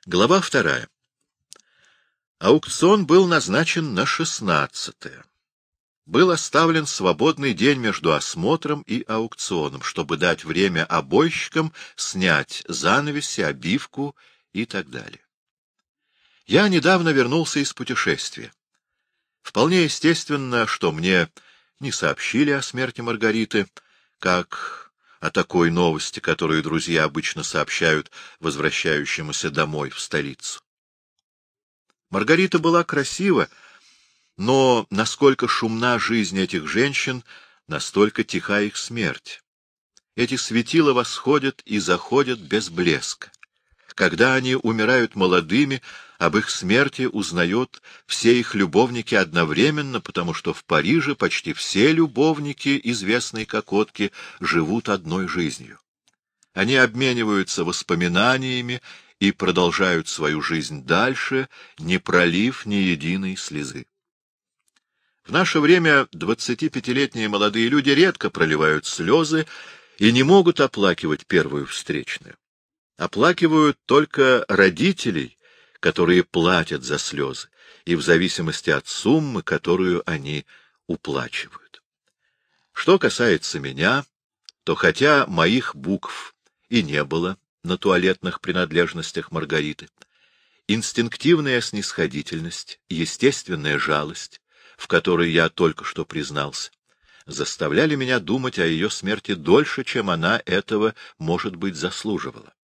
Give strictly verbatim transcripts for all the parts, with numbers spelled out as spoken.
Глава вторая. Аукцион был назначен на шестнадцатое. Был оставлен свободный день между осмотром и аукционом, чтобы дать время обойщикам снять занавеси, обивку и так далее. Я недавно вернулся из путешествия. Вполне естественно, что мне не сообщили о смерти Маргариты, как о такой новости, которую друзья обычно сообщают возвращающемуся домой в столицу. Маргарита была красива, но насколько шумна жизнь этих женщин, настолько тиха их смерть. Эти светила восходят и заходят без блеска. Когда они умирают молодыми, об их смерти узнают все их любовники одновременно, потому что в Париже почти все любовники известной кокотки живут одной жизнью. Они обмениваются воспоминаниями и продолжают свою жизнь дальше, не пролив ни единой слезы. В наше время двадцатипятилетние молодые люди редко проливают слезы и не могут оплакивать первую встречную. Оплакивают только родителей, которые платят за слезы, и в зависимости от суммы, которую они уплачивают. Что касается меня, то хотя моих букв и не было на туалетных принадлежностях Маргариты, инстинктивная снисходительность, естественная жалость, в которой я только что признался, заставляли меня думать о ее смерти дольше, чем она этого, может быть, заслуживала.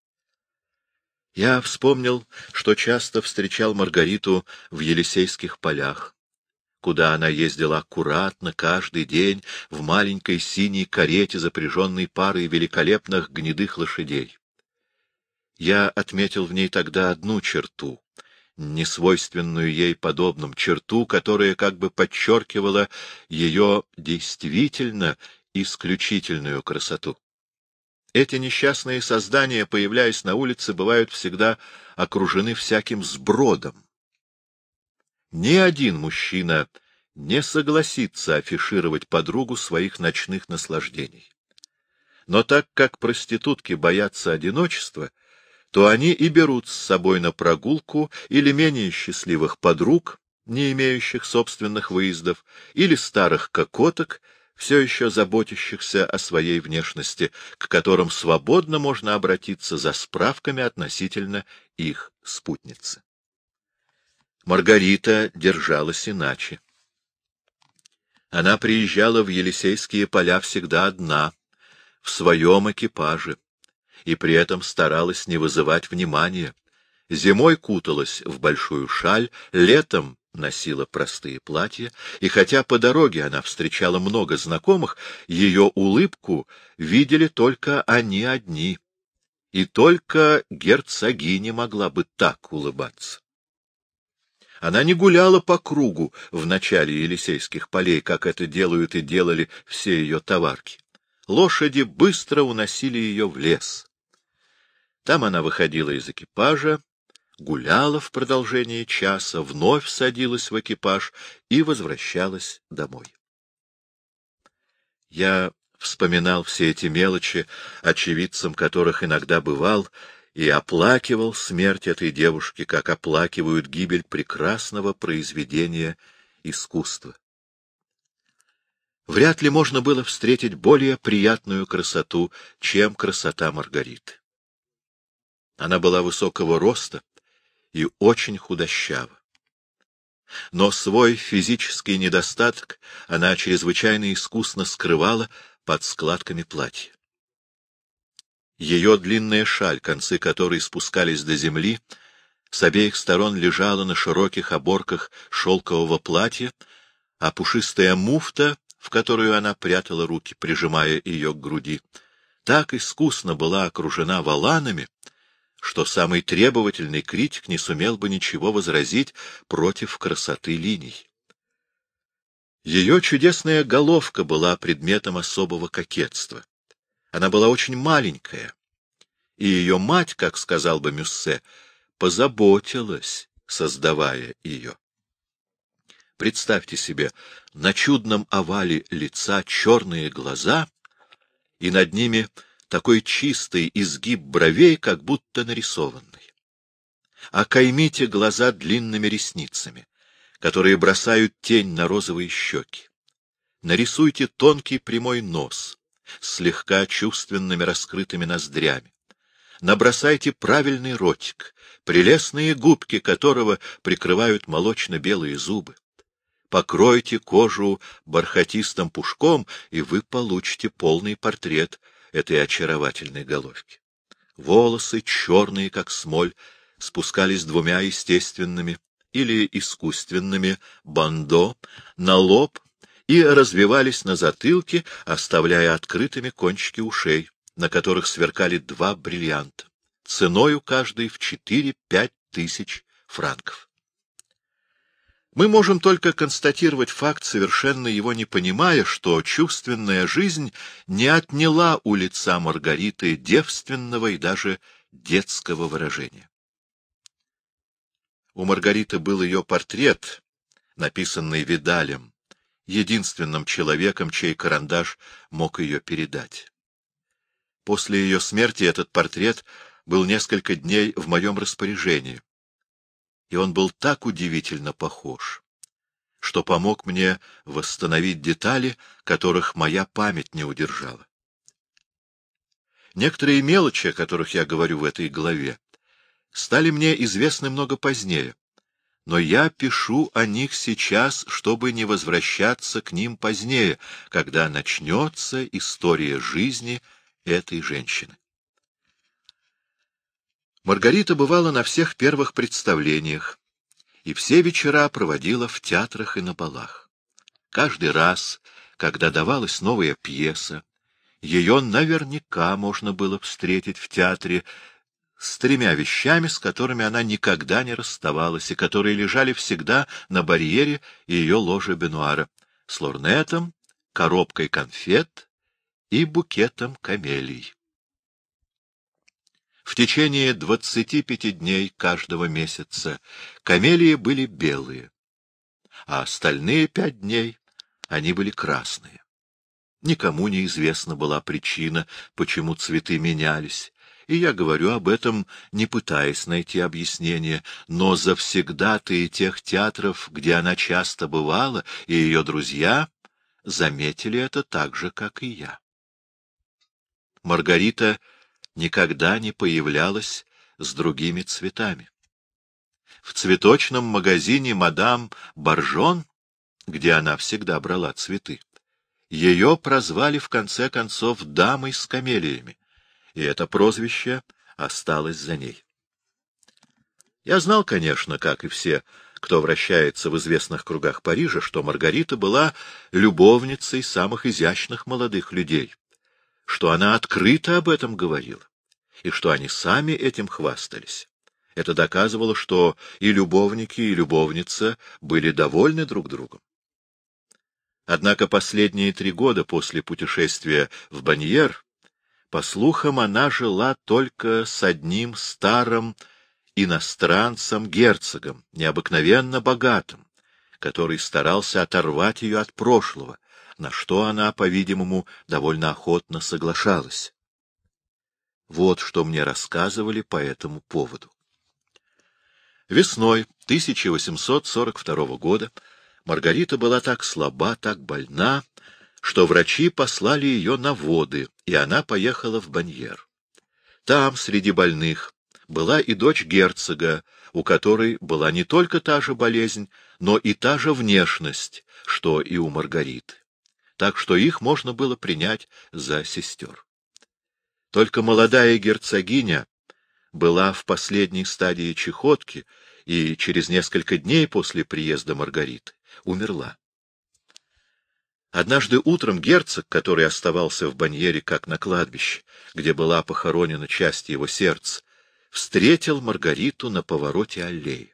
Я вспомнил, что часто встречал Маргариту в Елисейских полях, куда она ездила аккуратно каждый день в маленькой синей карете, запряженной парой великолепных гнедых лошадей. Я отметил в ней тогда одну черту, несвойственную ей подобным, черту, которая как бы подчеркивала ее действительно исключительную красоту. Эти несчастные создания, появляясь на улице, бывают всегда окружены всяким сбродом. Ни один мужчина не согласится афишировать подругу своих ночных наслаждений. Но так как проститутки боятся одиночества, то они и берут с собой на прогулку или менее счастливых подруг, не имеющих собственных выездов, или старых кокоток, все еще заботящихся о своей внешности, к которым свободно можно обратиться за справками относительно их спутницы. Маргарита держалась иначе. Она приезжала в Елисейские поля всегда одна, в своем экипаже, и при этом старалась не вызывать внимания. Зимой куталась в большую шаль, летом носила простые платья, и хотя по дороге она встречала много знакомых, ее улыбку видели только они одни, и только герцогиня могла бы так улыбаться. Она не гуляла по кругу в начале Елисейских полей, как это делают и делали все ее товарки. Лошади быстро уносили ее в лес. Там она выходила из экипажа, гуляла в продолжение часа, вновь садилась в экипаж и возвращалась домой. Я вспоминал все эти мелочи, очевидцем которых иногда бывал, и оплакивал смерть этой девушки, как оплакивают гибель прекрасного произведения искусства. Вряд ли можно было встретить более приятную красоту, чем красота Маргариты. Она была высокого роста и очень худощава. Но свой физический недостаток она чрезвычайно искусно скрывала под складками платья. Ее длинная шаль, концы которой спускались до земли, с обеих сторон лежала на широких оборках шелкового платья, а пушистая муфта, в которую она прятала руки, прижимая ее к груди, так искусно была окружена воланами, что самый требовательный критик не сумел бы ничего возразить против красоты линий. Ее чудесная головка была предметом особого кокетства. Она была очень маленькая, и ее мать, как сказал бы Мюссе, позаботилась, создавая ее. Представьте себе, на чудном овале лица черные глаза, и над ними такой чистый изгиб бровей, как будто нарисованный. Окаймите глаза длинными ресницами, которые бросают тень на розовые щеки. Нарисуйте тонкий прямой нос, слегка чувственными раскрытыми ноздрями. Набросайте правильный ротик, прелестные губки которого прикрывают молочно-белые зубы. Покройте кожу бархатистым пушком, и вы получите полный портрет этой очаровательной головки. Волосы, черные, как смоль, спускались двумя естественными или искусственными бандо на лоб и развивались на затылке, оставляя открытыми кончики ушей, на которых сверкали два бриллианта, ценою каждый в четыре-пять тысяч франков. Мы можем только констатировать факт, совершенно его не понимая, что чувственная жизнь не отняла у лица Маргариты девственного и даже детского выражения. У Маргариты был ее портрет, написанный Видалем, единственным человеком, чей карандаш мог ее передать. После ее смерти этот портрет был несколько дней в моем распоряжении, и он был так удивительно похож, что помог мне восстановить детали, которых моя память не удержала. Некоторые мелочи, о которых я говорю в этой главе, стали мне известны много позднее, но я пишу о них сейчас, чтобы не возвращаться к ним позднее, когда начнется история жизни этой женщины. Маргарита бывала на всех первых представлениях, и все вечера проводила в театрах и на балах. Каждый раз, когда давалась новая пьеса, ее наверняка можно было встретить в театре с тремя вещами, с которыми она никогда не расставалась, и которые лежали всегда на барьере ее ложи бенуара: с лорнетом, коробкой конфет и букетом камелий. В течение двадцати пяти дней каждого месяца камелии были белые, а остальные пять дней они были красные. Никому не известна была причина, почему цветы менялись, и я говорю об этом, не пытаясь найти объяснение, но завсегдатаи тех театров, где она часто бывала, и ее друзья заметили это так же, как и я. Маргарита никогда не появлялась с другими цветами. В цветочном магазине мадам Боржон, где она всегда брала цветы, ее прозвали в конце концов дамой с камелиями, и это прозвище осталось за ней. Я знал, конечно, как и все, кто вращается в известных кругах Парижа, что Маргарита была любовницей самых изящных молодых людей, что она открыто об этом говорила, и что они сами этим хвастались. Это доказывало, что и любовники, и любовница были довольны друг другом. Однако последние три года после путешествия в Баньер, по слухам, она жила только с одним старым иностранцем-герцогом, необыкновенно богатым, который старался оторвать ее от прошлого, на что она, по-видимому, довольно охотно соглашалась. Вот что мне рассказывали по этому поводу. Весной тысяча восемьсот сорок второго года Маргарита была так слаба, так больна, что врачи послали ее на воды, и она поехала в Баньер. Там, среди больных, была и дочь герцога, у которой была не только та же болезнь, но и та же внешность, что и у Маргариты, так что их можно было принять за сестер. Только молодая герцогиня была в последней стадии чахотки и через несколько дней после приезда Маргариты умерла. Однажды утром герцог, который оставался в Баньере как на кладбище, где была похоронена часть его сердца, встретил Маргариту на повороте аллеи.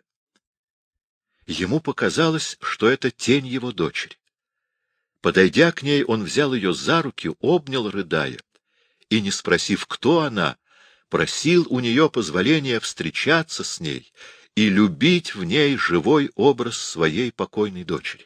Ему показалось, что это тень его дочери. Подойдя к ней, он взял ее за руки, обнял, рыдая, и, не спросив, кто она, просил у нее позволения встречаться с ней и любить в ней живой образ своей покойной дочери.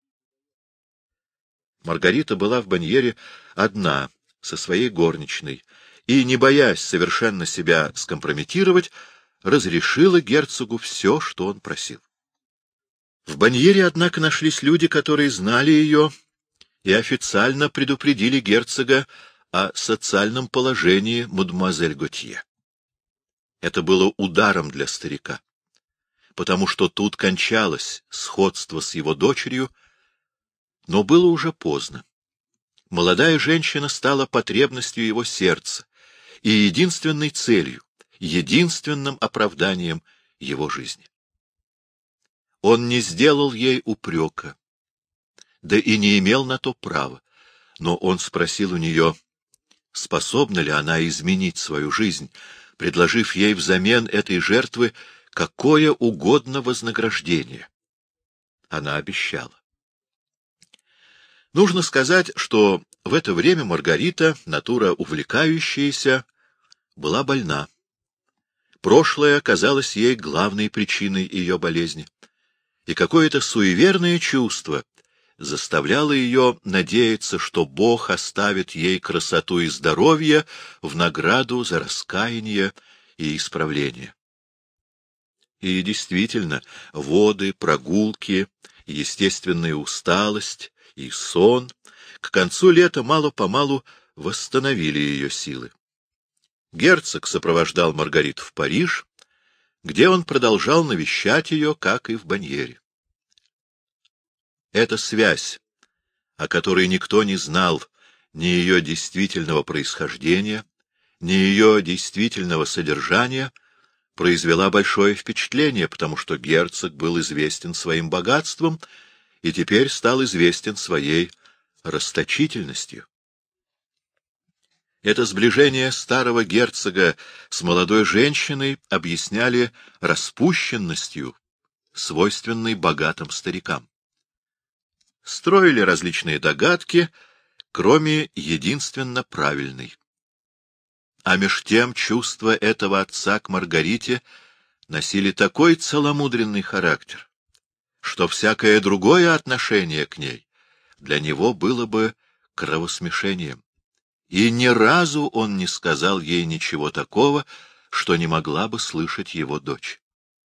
Маргарита была в Баньере одна, со своей горничной, и, не боясь совершенно себя скомпрометировать, разрешила герцогу все, что он просил. В Баньере, однако, нашлись люди, которые знали ее и официально предупредили герцога о социальном положении мадемуазель Готье. Это было ударом для старика, потому что тут кончалось сходство с его дочерью, но было уже поздно. Молодая женщина стала потребностью его сердца и единственной целью, единственным оправданием его жизни. Он не сделал ей упрека, да и не имел на то права, но он спросил у нее, способна ли она изменить свою жизнь, предложив ей взамен этой жертвы какое угодно вознаграждение. Она обещала. Нужно сказать, что в это время Маргарита, натура увлекающаяся, была больна. Прошлое казалось ей главной причиной ее болезни, и какое-то суеверное чувство заставляло ее надеяться, что Бог оставит ей красоту и здоровье в награду за раскаяние и исправление. И действительно, воды, прогулки, естественная усталость и сон к концу лета мало-помалу восстановили ее силы. Герцог сопровождал Маргариту в Париж, где он продолжал навещать ее, как и в Баньере. Эта связь, о которой никто не знал ни ее действительного происхождения, ни ее действительного содержания, произвела большое впечатление, потому что герцог был известен своим богатством и теперь стал известен своей расточительностью. Это сближение старого герцога с молодой женщиной объясняли распущенностью, свойственной богатым старикам. Строили различные догадки, кроме единственно правильной. А меж тем чувства этого отца к Маргарите носили такой целомудренный характер, что всякое другое отношение к ней для него было бы кровосмешением. И ни разу он не сказал ей ничего такого, что не могла бы слышать его дочь.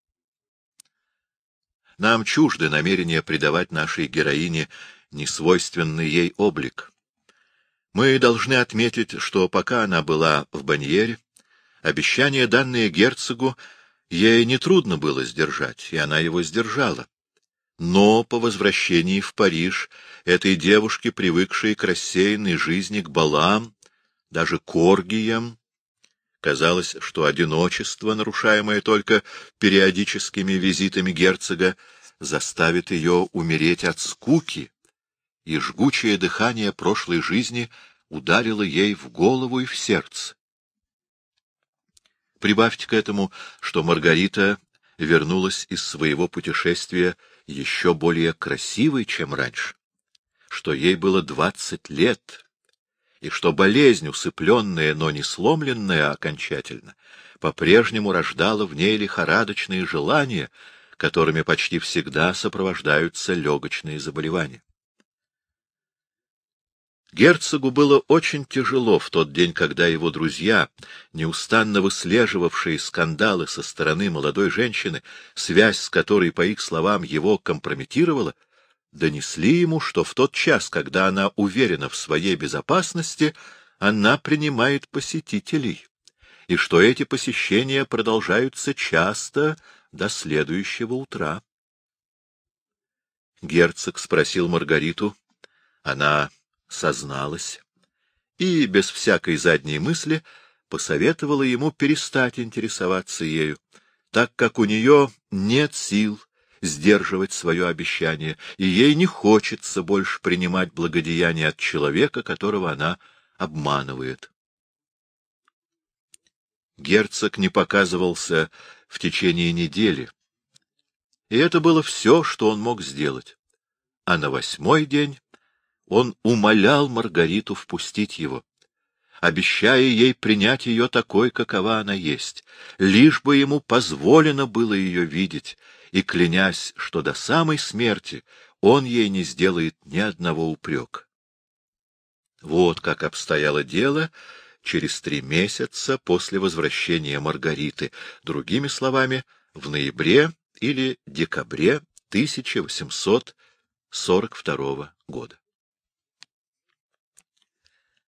Нам чужды намерение придавать нашей героине несвойственный ей облик. Мы должны отметить, что пока она была в Баньере, обещание, данное герцогу, ей нетрудно было сдержать, и она его сдержала. Но по возвращении в Париж этой девушке, привыкшей к рассеянной жизни, к балам, даже к оргиям, казалось, что одиночество, нарушаемое только периодическими визитами герцога, заставит ее умереть от скуки, и жгучее дыхание прошлой жизни ударило ей в голову и в сердце. Прибавьте к этому, что Маргарита вернулась из своего путешествия еще более красивой, чем раньше, что ей было двадцать лет, и что болезнь, усыпленная, но не сломленная окончательно, по-прежнему рождала в ней лихорадочные желания, которыми почти всегда сопровождаются легочные заболевания. Герцогу было очень тяжело в тот день, когда его друзья, неустанно выслеживавшие скандалы со стороны молодой женщины, связь с которой, по их словам, его компрометировала, донесли ему, что в тот час, когда она уверена в своей безопасности, она принимает посетителей, и что эти посещения продолжаются часто до следующего утра. Герцог спросил Маргариту, она созналась и, без всякой задней мысли, посоветовала ему перестать интересоваться ею, так как у нее нет сил сдерживать свое обещание, и ей не хочется больше принимать благодеяние от человека, которого она обманывает. Герцог не показывался в течение недели, и это было все, что он мог сделать. А на восьмой день он умолял Маргариту впустить его, обещая ей принять ее такой, какова она есть, лишь бы ему позволено было ее видеть, и клянясь, что до самой смерти он ей не сделает ни одного упрека. Вот как обстояло дело, через три месяца после возвращения Маргариты, другими словами, в ноябре или декабре тысяча восемьсот сорок второго года.